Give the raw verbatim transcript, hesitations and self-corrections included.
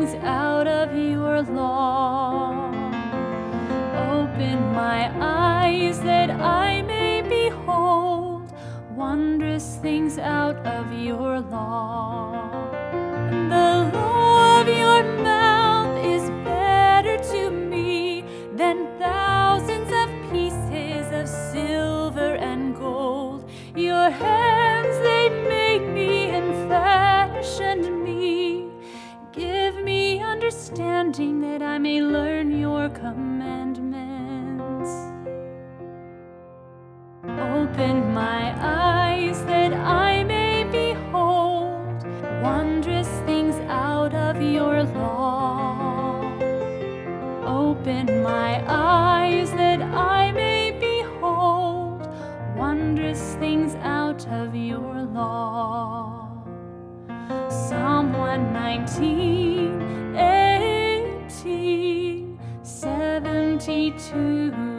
things out of your law. Open my eyes that I may behold wondrous things out of your law. The law of your mouth is better to me than thousands of pieces of silver and gold. Your hands, they made me and fashioned me. Give me understanding that I may learn your commandments. Open my eyes that I may behold wondrous things out of your law. Open my eyes that I may behold wondrous things out of your law. Psalm one nineteen, eighteen, seventy-two.